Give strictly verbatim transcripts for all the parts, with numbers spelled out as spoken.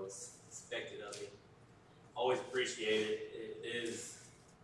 is expected of me. Always appreciate it. It is,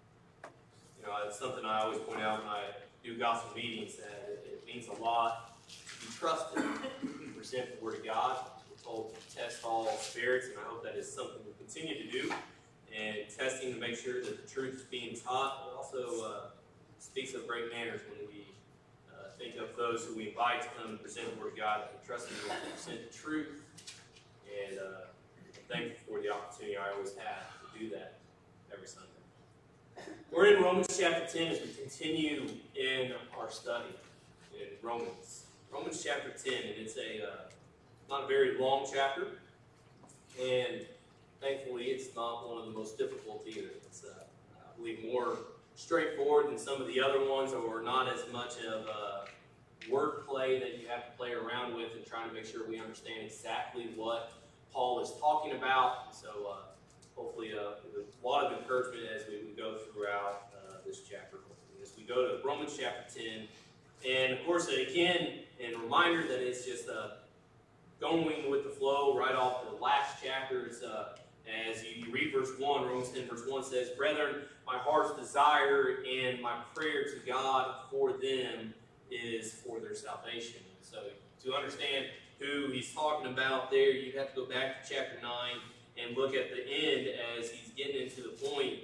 you know, it's something I always point out when I do gospel meetings, that it, it means a lot to be trusted, to present the Word of God. We're told to test all spirits, and I hope that is something we continue to do, and testing to make sure that the truth is being taught. It also uh, speaks of great manners when we uh, think of those who we invite to come and present the Word of God, and trusting them to present the truth. And uh, I'm thankful for the opportunity I always have to do that every Sunday. We're in Romans chapter ten as we continue in our study in Romans. Romans chapter ten, and it's a uh, not a very long chapter, and thankfully it's not one of the most difficult either. It's, uh, I believe, more straightforward than some of the other ones, or not as much of a wordplay that you have to play around with and trying to make sure we understand exactly what Paul is talking about. So uh, hopefully uh, a lot of encouragement as we, we go throughout uh, this chapter. As we go to Romans chapter ten, and of course again, and reminder that it's just uh, going with the flow right off the last chapter. It's, uh, as you read verse one, Romans ten verse one says, "Brethren, my heart's desire and my prayer to God for them is for their salvation." So to understand who he's talking about there, you have to go back to chapter nine and look at the end as he's getting into the point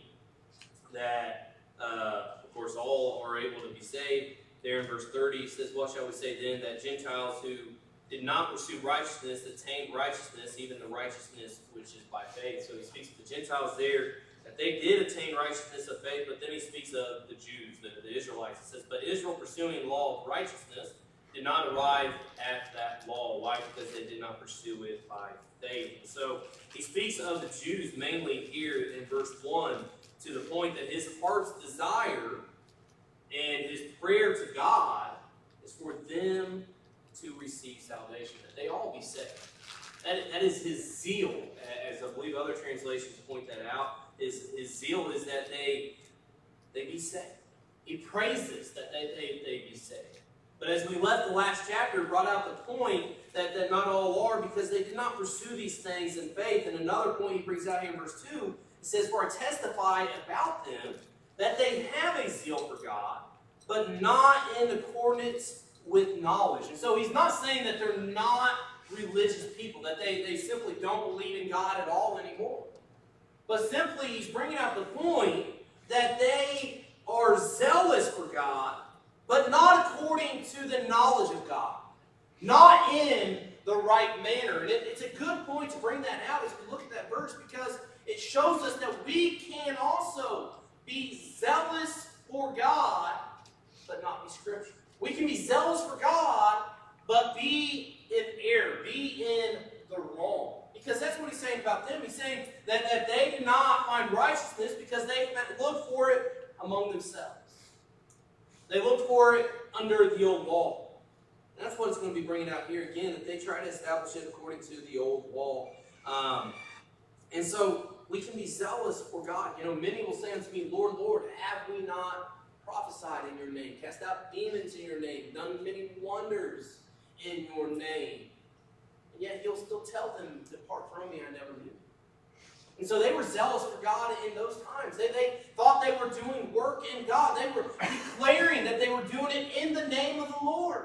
that, uh, of course, all are able to be saved. There in verse thirty, he says, "What shall we say then? That Gentiles who did not pursue righteousness attained righteousness, even the righteousness which is by faith." So he speaks of the Gentiles there, that they did attain righteousness of faith, but then he speaks of the Jews, the, the Israelites. It says, "But Israel, pursuing law of righteousness, did not arrive at that law." Why? Because they did not pursue it by faith. So he speaks of the Jews mainly here in verse one, to the point that his heart's desire and his prayer to God is for them to receive salvation, that they all be saved. That, that is his zeal, as I believe other translations point that out. His, his zeal is that they, they be saved. He prays this, that they, they, they be saved. But as we left the last chapter, brought out the point that, that not all are, because they did not pursue these things in faith. And another point he brings out here in verse two, it says, "For I testify about them that they have a zeal for God, but not in accordance with knowledge." And so he's not saying that they're not religious people, that they, they simply don't believe in God at all anymore. But simply he's bringing out the point that they are zealous for God, but not according to the knowledge of God. Not in the right manner. And it, it's a good point to bring that out as we look at that verse, because it shows us that we can also be zealous for God, but not be scriptural. We can be zealous for God, but be in error, be in the wrong. Because that's what he's saying about them. He's saying that, that they did not find righteousness because they looked for it among themselves. They looked for it under the old law. And that's what it's going to be bringing out here again, that they try to establish it according to the old law. Um, and so we can be zealous for God. You know, many will say unto me, "Lord, Lord, have we not prophesied in your name, cast out demons in your name, done many wonders in your name?" And yet he'll still tell them, "Depart from me, I never knew you." And so they were zealous for God in those times. They, they thought they were doing work in God. They were declaring that they were doing it in the name of the Lord.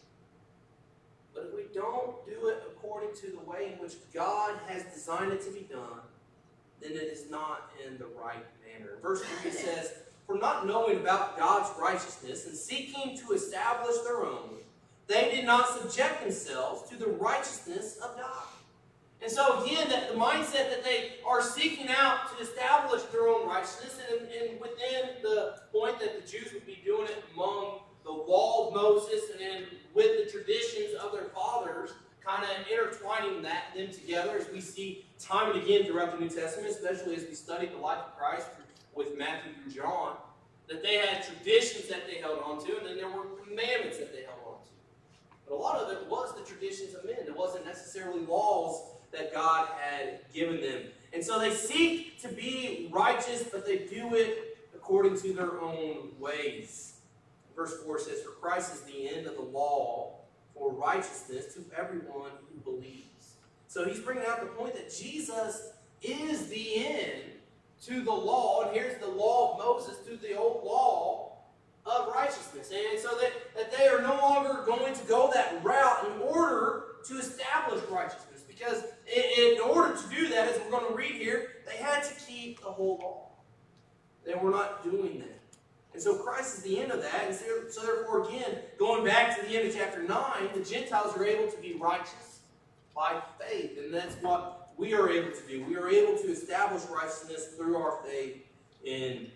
But if we don't do it according to the way in which God has designed it to be done, then it is not in the right manner. Verse three says, "For not knowing about God's righteousness and seeking to establish their own, they did not subject themselves to the righteousness of God." And so again, that the mindset that they are seeking out to establish their own righteousness, and, and within the point that the Jews would be doing it among the law of Moses, and then with the traditions of their fathers, kind of intertwining that them together, as we see time and again throughout the New Testament, especially as we study the life of Christ with Matthew through John, that they had traditions that they held on to, and then there were commandments that they held on to. But a lot of it was the traditions of men. It wasn't necessarily laws that God had given them. And so they seek to be righteous, but they do it according to their own ways. Verse four says, "For Christ is the end of the law for righteousness to everyone who believes." So he's bringing out the point that Jesus is the end to the law, and here's the law of Moses, to the old law of righteousness. And so that, that they are no longer going to go that route in order to establish righteousness. Because in, in order to do that, as we're going to read here, they had to keep the whole law. They were not doing that. And so Christ is the end of that. And so, so therefore, again, going back to the end of chapter nine, the Gentiles are able to be righteous by faith. And that's what we are able to do. We are able to establish righteousness through our faith in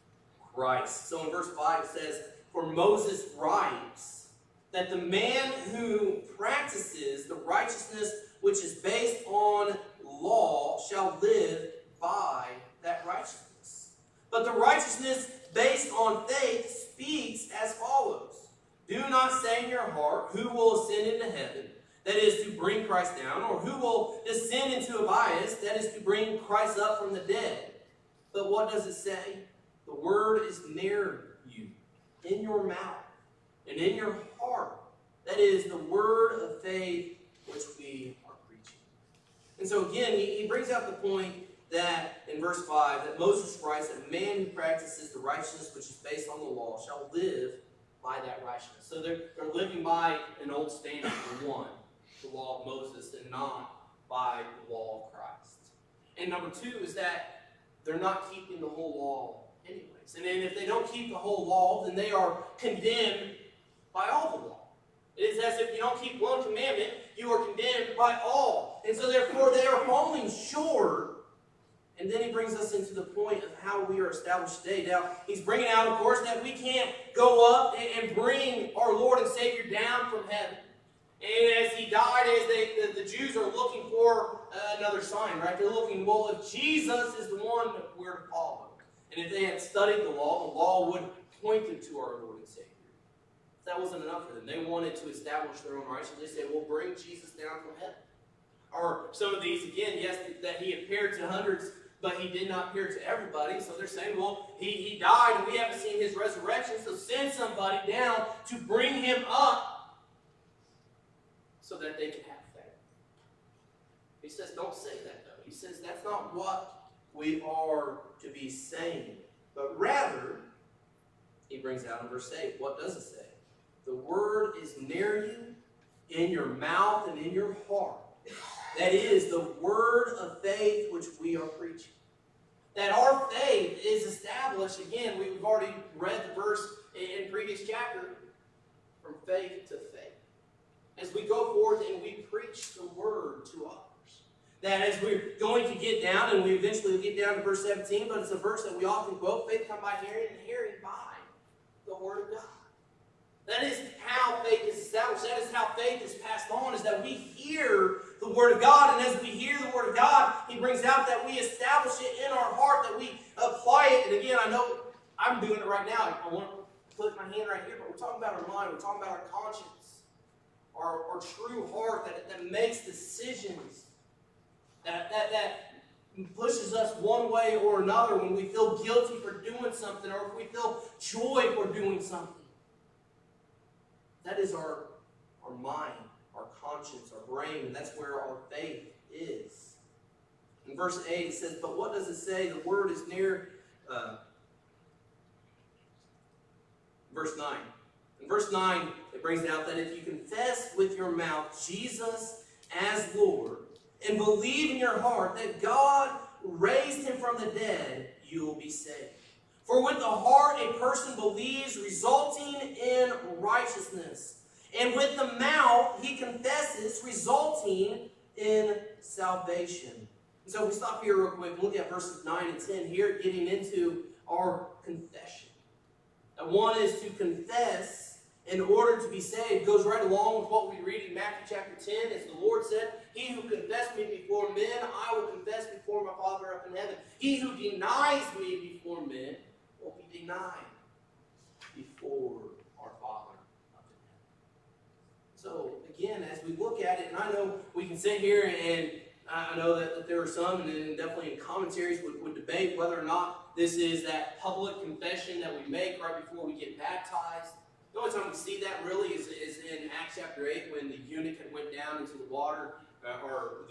Christ. So in verse five it says, "For Moses writes that the man who practices the righteousness which is based on law shall live by that righteousness. But the righteousness based on faith speaks as follows. Do not say in your heart, who will ascend into heaven, that is to bring Christ down, or who will descend into Abyss, that is to bring Christ up from the dead. But what does it say? The word is near you, in your mouth, and in your heart. That is the word of faith which we are preaching." And so again, he, he brings out the point that, in verse five, that Moses writes that a man who practices the righteousness which is based on the law shall live by that righteousness. So they're, they're living by an old standard, for one, the law of Moses, and not by the law of Christ. And number two is that they're not keeping the whole law anyways. And then if they don't keep the whole law, then they are condemned by all the law. It is as if you don't keep one commandment, you are condemned by all. And so therefore they are falling short. And then he brings us into the point of how we are established today. Now, he's bringing out, of course, that we can't go up and bring our Lord and Savior down from heaven. And as he died, as they, the, the Jews are looking for uh, another sign, right? They're looking, well, if Jesus is the one that we're to follow, and if they had studied the law, the law would point them to our Lord and Savior. That wasn't enough for them. They wanted to establish their own righteousness. They said, well, bring Jesus down from heaven. Or some of these, again, yes, that he appeared to hundreds, but he did not appear to everybody. So they're saying, well, he, he died and we haven't seen his resurrection, so send somebody down to bring him up so that they can have faith. He says, don't say that, though. He says, that's not what we are to be saying. But rather, he brings out in verse eight, what does it say? The word is near you, in your mouth and in your heart. That is the word of faith which we are preaching. That our faith is established, again, we've already read the verse in the previous chapter, from faith to faith. As we go forth and we preach the word to others. That as we're going to get down, and we eventually get down to verse seventeen, but it's a verse that we often quote, faith comes by hearing, and hearing by the word of God. That is how faith is established. That is how faith is passed on, is that we hear the Word of God. And as we hear the Word of God, he brings out that we establish it in our heart, that we apply it. And again, I know I'm doing it right now. I want to put my hand right here, but we're talking about our mind. We're talking about our conscience, our, our true heart that, that makes decisions, that, that, that pushes us one way or another when we feel guilty for doing something, or if we feel joy for doing something. That is our, our mind, our conscience, our brain, and that's where our faith is. In verse eight it says, but what does it say? The word is near. Uh, verse nine. In verse nine, it brings out that if you confess with your mouth Jesus as Lord, and believe in your heart that God raised him from the dead, you will be saved. For with the heart a person believes, resulting in righteousness. And with the mouth he confesses, resulting in salvation. And so if we stop here real quick and look at verses nine and ten here, getting into our confession. And one is to confess in order to be saved. It goes right along with what we read in Matthew chapter ten. As the Lord said, he who confessed me before men, I will confess before my Father up in heaven. He who denies me before men will be denied before our Father up in heaven. So, again, as we look at it, and I know we can sit here and I know that, that there are some, and definitely in commentaries would, would debate whether or not this is that public confession that we make right before we get baptized. The only time we see that really is, is in Acts chapter eight when the eunuch had went down into the water, uh, or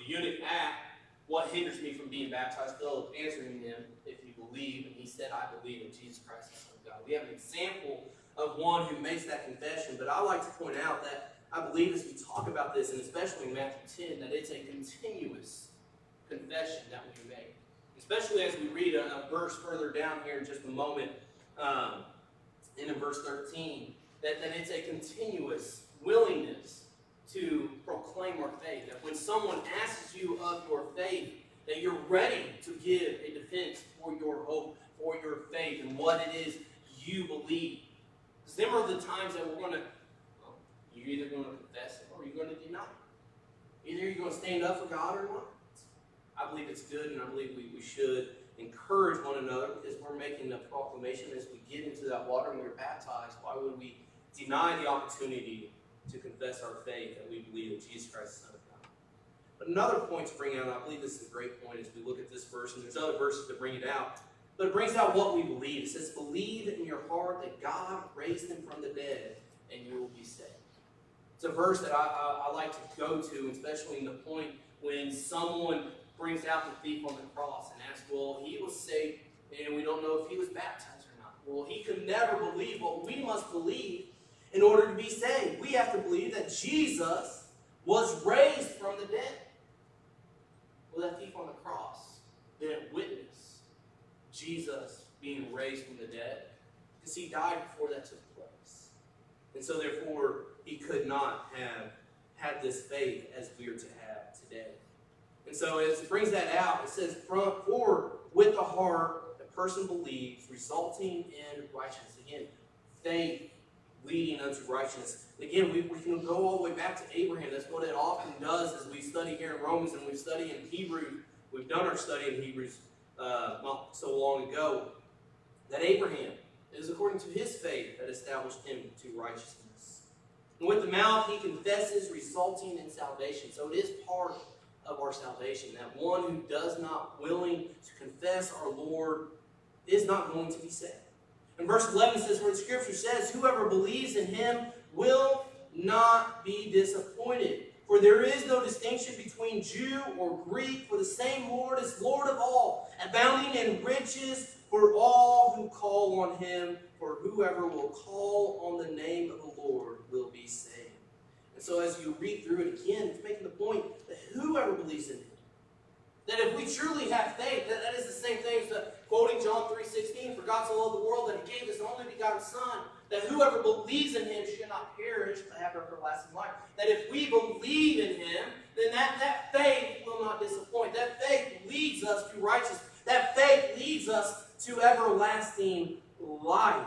the eunuch asked, what hinders me from being baptized? Philip answering him, if you believe, and he said, I believe in Jesus Christ, the Son of God. We have an example of one who makes that confession, but I like to point out that I believe as we talk about this, and especially in Matthew ten, that it's a continuous confession that we make. Especially as we read a, a verse further down here in just a moment, um, and in verse thirteen, that, that it's a continuous willingness to proclaim our faith. That when someone asks you of your faith, that you're ready to give a defense for your hope, for your faith, and what it is you believe. Because them are the times that we're going to, well, you're either going to confess it or you're going to deny it. Either you're going to stand up for God or not. I believe it's good, and I believe we, we should encourage one another because we're making a proclamation as we get into that water and we're baptized. Why would we deny the opportunity to confess our faith that we believe that Jesus Christ is the Son of God? But another point to bring out, and I believe this is a great point as we look at this verse, and there's other verses that bring it out, but it brings out what we believe. It says, believe in your heart that God raised him from the dead, and you will be saved. It's a verse that I, I, I like to go to, especially in the point when someone brings out the thief on the cross and asks, well, he was saved, and we don't know if he was baptized or not. Well, he could never believe what we must believe in order to be saved. We have to believe that Jesus was raised from the dead. Well, that thief on the cross didn't witness Jesus being raised from the dead because he died before that took place. And so therefore, he could not have had this faith as we are to have today. And so as it brings that out, it says, for with the heart a person believes, resulting in righteousness. Again, faith leading unto righteousness. Again, we, we can go all the way back to Abraham. That's what it often does as we study here in Romans and we study in Hebrews. We've done our study in Hebrews uh, not so long ago. That Abraham, it is according to his faith that established him to righteousness. And with the mouth he confesses, resulting in salvation. So it is part of our salvation. That one who does not willing to confess our Lord is not going to be saved. And verse eleven says, where the scripture says, whoever believes in him will not be disappointed. For there is no distinction between Jew or Greek, for the same Lord is Lord of all, abounding in riches for all who call on him. For whoever will call on the name of the Lord will be saved. And so as you read through it again, it's making the point that whoever believes in him, that if we truly have faith, that, that is the same thing as quoting John three sixteen, for God so loved the world that he gave his only begotten Son, that whoever believes in him should not perish but have everlasting life. That if we believe in him, then that, that faith will not disappoint. That faith leads us to righteousness. That faith leads us to everlasting life.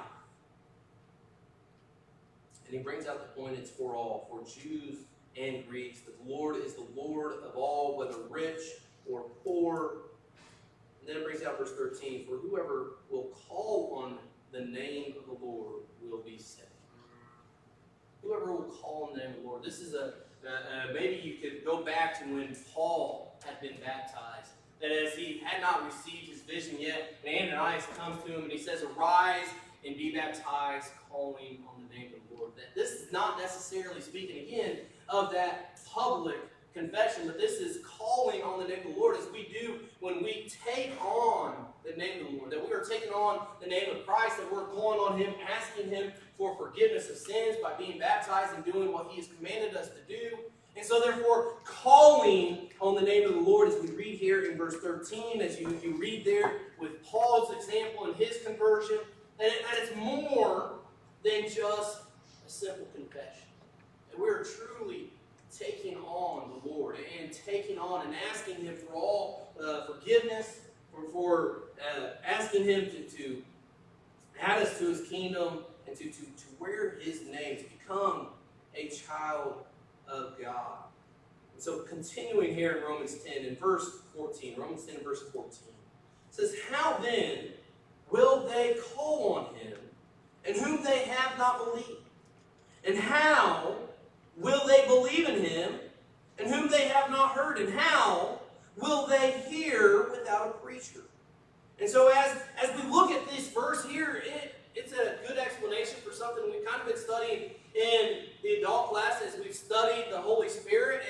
And he brings out the point, it's for all, for Jews and Greeks, that the Lord is the Lord of all, whether rich or poor. And then it brings out verse thirteen, for whoever will call on the name of the Lord will be saved. Whoever will call on the name of the Lord. This is a, uh, uh, maybe you could go back to when Paul had been baptized. That as he had not received his vision yet, and Ananias comes to him and he says, arise and be baptized, calling on the name of the Lord. That this is not necessarily speaking again of that public confession, but this is calling on the name of the Lord as we do when we take on the name of the Lord. That we are taking on the name of Christ, that we're calling on him, asking him for forgiveness of sins by being baptized and doing what he has commanded us to do. And so therefore, calling on the name of the Lord, as we read here in verse thirteen, as you, you read there with Paul's example and his conversion, that, it, that it's more than just a simple confession. That we're truly taking on the Lord and taking on and asking him for all uh, forgiveness, for, for uh, asking him to, to add us to his kingdom and to, to, to wear his name, to become a child of God. And so continuing here in Romans ten, in verse fourteen, Romans ten, verse fourteen, it says, how then will they call on him in whom they have not believed? And how will they believe in him in whom they have not heard? And how will they hear without a preacher? And so as, as we look at this verse here, it, it's a good explanation for something we've kind of been studying in the adult class as we've studied the Holy Spirit. And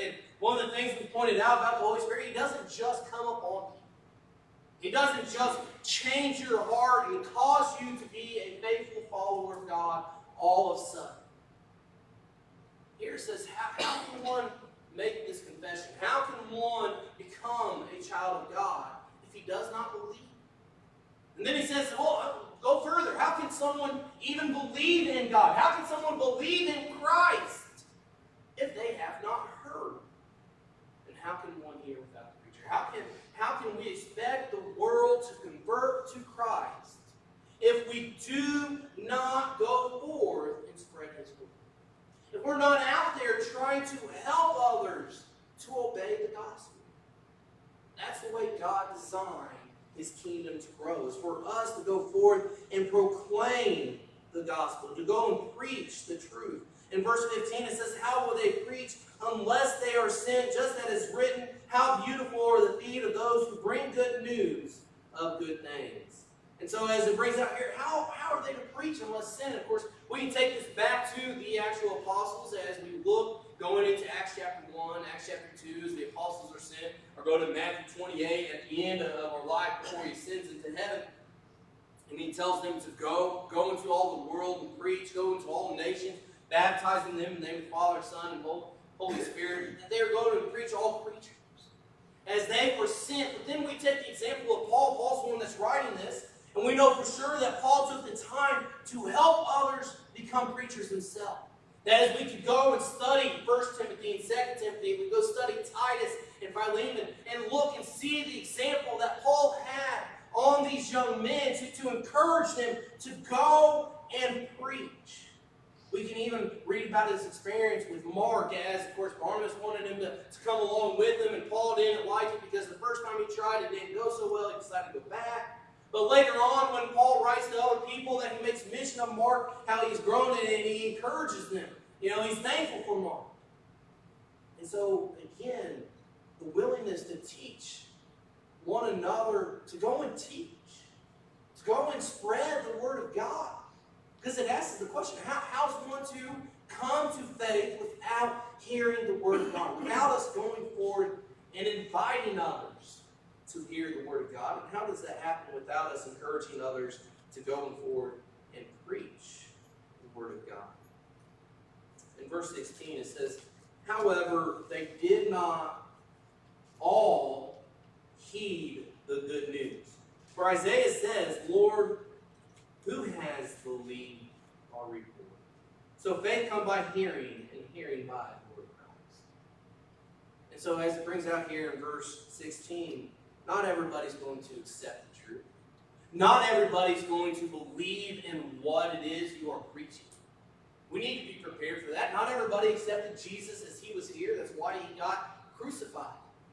one of the things we pointed out about the Holy Spirit, He doesn't just come upon you. He doesn't just change your heart and cause you to be a faithful follower of God all of a sudden. Here it says, how, how can one make this confession? How can one become a child of God if he does not believe? And then he says, well, go further. How can someone even believe in God? How can someone believe in Christ if they have not heard? And how can one hear without the preacher? How can, how can we expect the world to convert to Christ if we do not go forth and spread His word? If we're not out there trying to help others to obey the gospel. That's the way God designed His kingdom to grow, is for us to go forth and proclaim the gospel, to go and preach the truth. In verse fifteen it says, how will they preach unless they are sent? Just as it is written, how beautiful are the feet of those who bring good news of good things. And so as it brings out here, how, how are they to preach unless sent? Of course, we can take this back to the actual apostles as we look going into Acts chapter one, Acts chapter two, as the apostles are sent, or go to Matthew twenty-eight at the end of our life before He sends into heaven. And He tells them to go, go into all the world and preach, go into all nations, baptizing them in the name of the Father, Son, and Holy Spirit. That they are going to preach all creatures as they were sent. But then we take the example of Paul. Paul's the one that's writing this. And we know for sure that Paul took the time to help others become preachers himself. That as we could go and study First Timothy and Second Timothy, we go study Titus and Philemon and look and see the example that Paul had on these young men to, to encourage them to go and preach. We can even read about his experience with Mark, as, of course, Barnabas wanted him to, to come along with him, and Paul didn't like it because the first time he tried, it didn't go so well. He decided to go back. But later on, when Paul writes to other people, that he makes mention of Mark, how he's grown in it, and he encourages them. You know, he's thankful for Mark. And so, again, the willingness to teach one another, to go and teach, to go and spread the Word of God. Because it asks the question, how, how's one to come to faith without hearing the Word of God, without us going forward and inviting others to hear the Word of God? And how does that happen without us encouraging others to go forward and preach the Word of God? In verse sixteen it says, however, they did not all heed the good news. For Isaiah says, Lord, who has believed our report? So faith comes by hearing, and hearing by the Word of Christ. And so as it brings out here in verse sixteen, not everybody's going to accept the truth. Not everybody's going to believe in what it is you are preaching. We need to be prepared for that. Not everybody accepted Jesus as He was here. That's why He got crucified.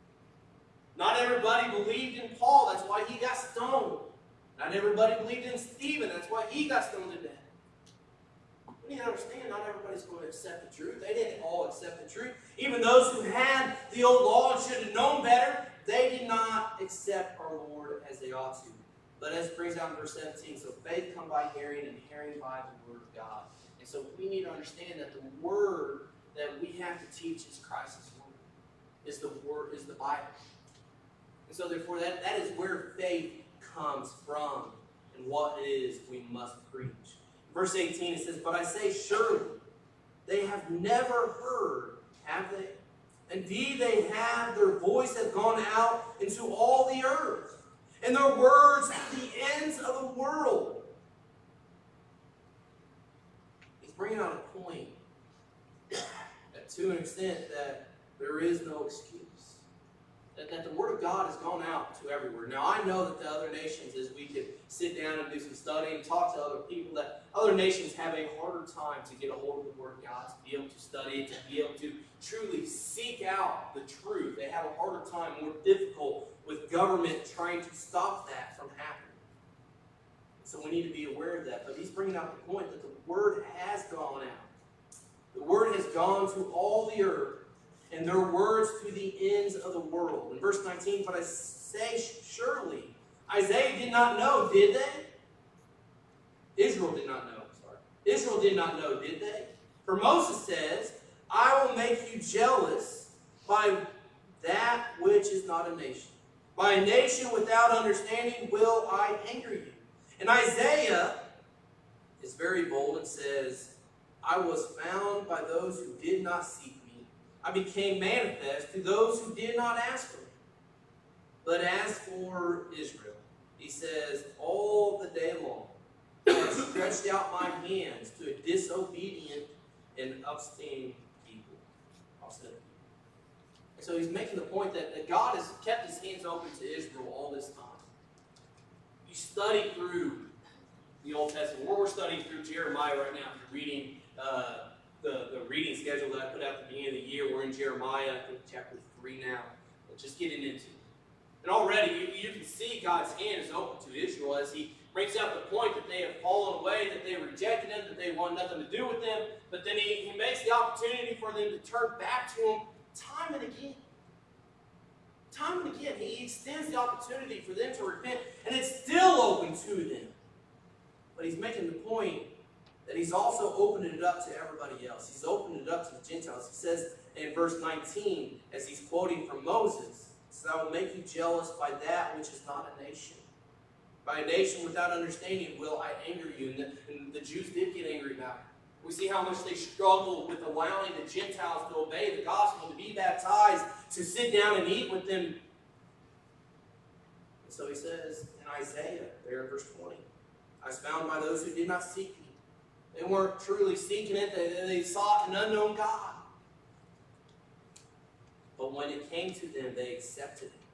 Not everybody believed in Paul. That's why he got stoned. Not everybody believed in Stephen. That's why he got stoned to death. We need to understand not everybody's going to accept the truth. They didn't all accept the truth. Even those who had the old law and should have known better, they did not accept our Lord as they ought to. But as it brings out in verse seventeen, so faith comes by hearing, and hearing by the Word of God. And so we need to understand that the Word that we have to teach is Christ's Word. Is the Word, is the Bible. And so therefore that, that is where faith comes from and what it is we must preach. Verse eighteen, it says, but I say surely, they have never heard, have they? Indeed, they have, their voice has gone out into all the earth, and their words to the ends of the world. He's bringing out a point that to an extent that there is no excuse. That, that the Word of God has gone out to everywhere. Now, I know that the other nations, as we could sit down and do some studying and talk to other people, that other nations have a harder time to get a hold of the Word of God, to be able to study it, to be able to truly seek out the truth. They have a harder time, more difficult, with government trying to stop that from happening. So we need to be aware of that. But he's bringing out the point that the Word has gone out. The Word has gone to all the earth, and their words to the ends of the world. In verse nineteen, but I say surely, Isaiah did not know, did they? Israel did not know, sorry. Israel did not know, did they? For Moses says, I will make you jealous by that which is not a nation. By a nation without understanding will I anger you. And Isaiah is very bold and says, I was found by those who did not seek me. I became manifest to those who did not ask for me. But as for Israel, he says, all the day long I have stretched out my hands to a disobedient and obstinate people. Obstinate. And so he's making the point that, that God has kept his hands open to Israel all this time. You study through the Old Testament. We're, we're studying through Jeremiah right now. If you're reading uh, the, the reading schedule that I put out at the beginning of the year, we're in Jeremiah, I think chapter three now. But just getting into it. And already you, you can see God's hand is open to Israel as he brings out the point that they have fallen away, that they rejected him, that they want nothing to do with him. But then he, he makes the opportunity for them to turn back to him time and again. Time and again, he extends the opportunity for them to repent, and it's still open to them. But he's making the point that he's also opened it up to everybody else. He's opened it up to the Gentiles. He says in verse nineteen, as he's quoting from Moses, he says, I will make you jealous by that which is not a nation. By a nation without understanding will I anger you. And the, and the Jews did get angry about it. We see how much they struggled with allowing the Gentiles to obey the gospel, to be baptized, to sit down and eat with them. And so he says in Isaiah, there in verse twenty, I was found by those who did not seek me. They weren't truly seeking it. They, they sought an unknown God. But when it came to them, they accepted it.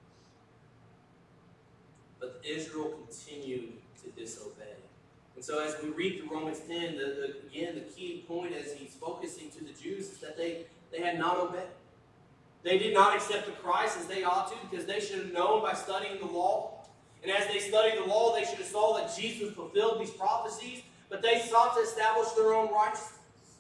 But Israel continued to disobey. And so as we read through Romans ten, the, the, again, the key point as he's focusing to the Jews is that they, they had not obeyed. They did not accept the Christ as they ought to, because they should have known by studying the law. And as they studied the law, they should have saw that Jesus fulfilled these prophecies, but they sought to establish their own righteousness.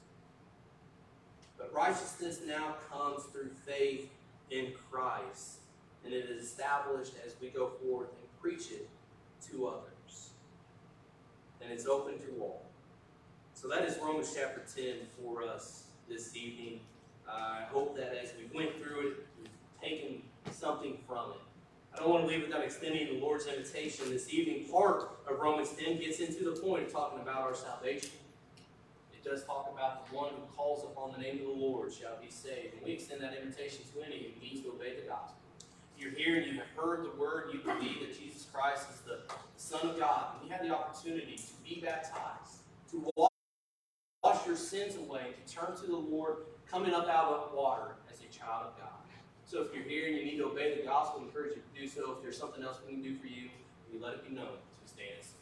But righteousness now comes through faith in Christ, and it is established as we go forward and preach it to others. And it's open to all. So that is Romans chapter ten for us this evening. Uh, I hope that as we went through it, we've taken something from it. I don't want to leave without extending the Lord's invitation this evening. Part of Romans ten gets into the point of talking about our salvation. It does talk about the one who calls upon the name of the Lord shall be saved. And we extend that invitation to any who needs to obey the gospel. If you're here and you have heard the word, you believe that Jesus Christ is the Son of God, and you have the opportunity to be baptized, to wash your sins away, to turn to the Lord, coming up out of water as a child of God. So if you're here and you need to obey the gospel, I encourage you to do so. If there's something else we can do for you, we let it be known as we stand.